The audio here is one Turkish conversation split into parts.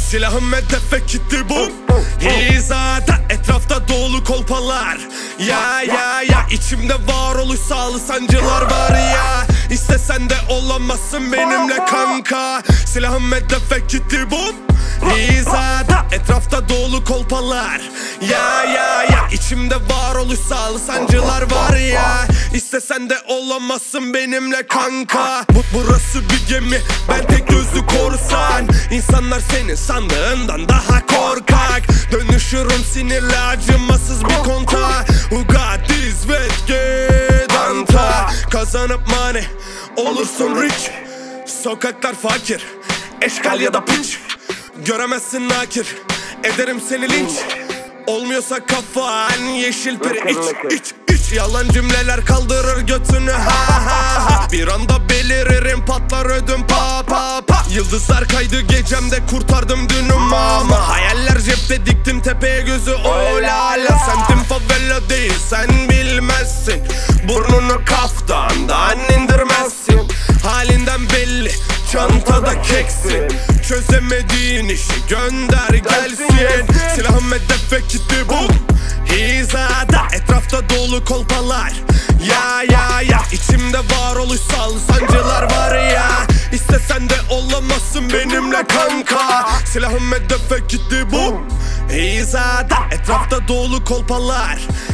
Silahım hedef ve kitle bum. Hizada etrafta dolu kolpalar. Ya içimde varoluş sağlı sancılar var ya. İstesen de olamazsın benimle kanka. Silahım hedef ve kitle bum. Hizada etrafta dolu kolpalar. Ya içimde varoluş sağlı sancılar var ya. İstesen de olamazsın benimle kanka. Burası bir gemi, ben tek gözlü korsan. İnsanlar senin sandığından daha korkak. Dönüşürüm sinirli acımasız bir konta. Who got this Danta. Kazanıp money olursun rich. Sokaklar fakir, eşkal ya da piç. Göremezsin nakir, ederim seni linç. Olmuyorsa kafan yeşil peri iç. Yalan cümleler kaldırır götünü ha. Bir anda beliririm, patlar ödüm pa. Yıldızlar kaydı gecemde, kurtardım dünüm ama. Hayaller cepte, diktim tepeye gözü o la. Semtim favela değil, sen bilmezsin. Burnunu kaftandan indirmezsin. Halinden belli, çantada keksin. Çözemediğin işi gönder gelsin. Silahım hedef ve kitle bul. Hizada etrafta dolu kolpalar. Ya içimde varoluşsal sancılar var ya. İstesen de olamazsın benimle kanka. Silahım hedef ve kitle bum. Hizada etrafta dolu kolpalar.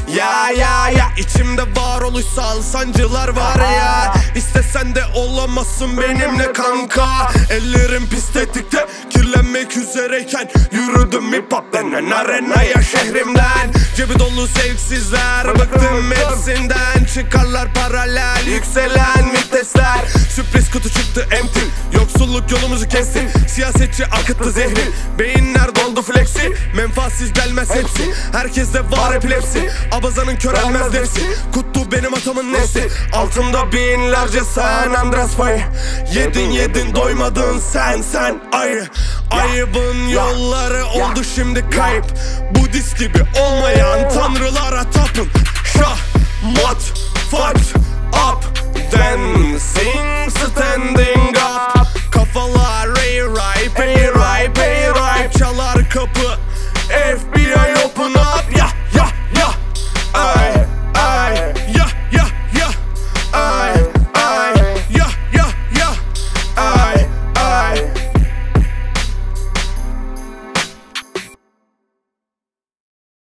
Ya içimde varoluşsal sancılar var ya. İstesen de olamazsın benimle kanka. Ellerim pis tetikte, kirlenmek üzereyken yürüdüm hip hop denen arenaya şehrimden. Cebi dolu zevksizler, bıktım hepsinden. Çıkarlar paralel, yükselen vitesler. Sürpriz kutu çıktı empty, yoksulluk yolumuzu kesti. Siyasetçi akıttı zehri, beyinler doldu flexi. Menfaatsiz gelmez hepsi, herkeste var epilepsi. Abazanın körelmez nefsi, kutlu benim atamın nesli. Altımda binlerce sen Andras Fay. Yedin doymadın sen ayıbın yolları oldu şimdi kayıp. Budist gibi olmayan tanrılara tapın. Şah, mat, fight, up, dancing.